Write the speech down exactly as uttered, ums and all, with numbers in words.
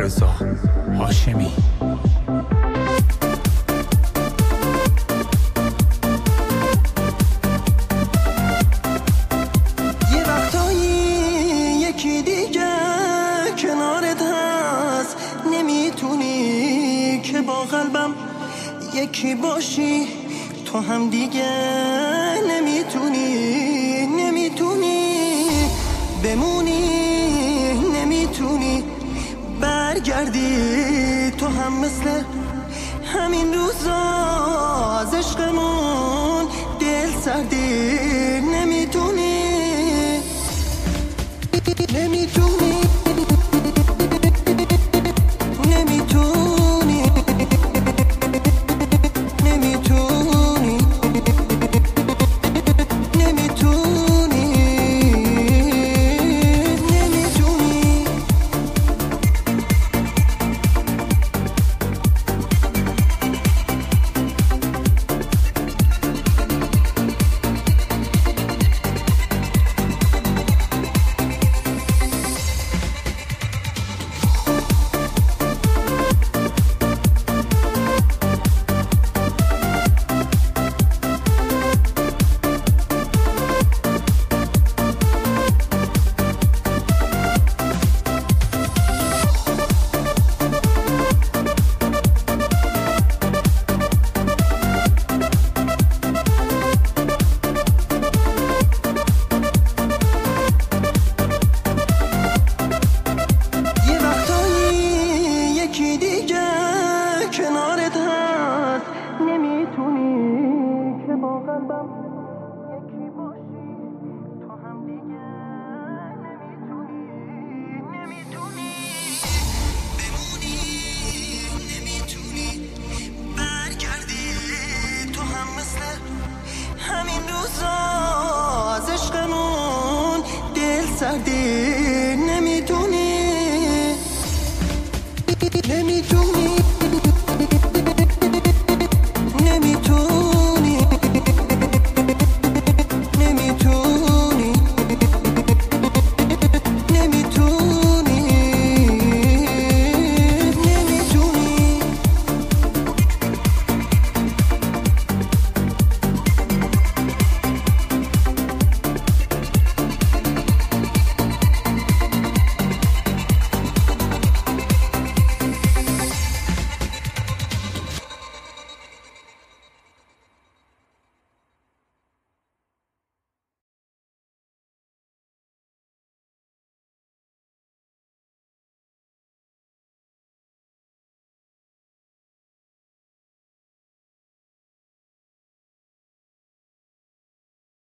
رضا هاشمی. یه وقتایی یکی دیگه کنارت هست، نمیتونی که با قلبم یکی باشی، تو هم دیگه نمیتونی نمیتونی بمونی، نمیتونی برگردی، تو هم مثل همین روزا از عشقمون دل سردی، نمیتونی نمیتونی نمیتونی نمیتونی نمیتونی نمیتونی همین روزا از عشقمون دل سردی.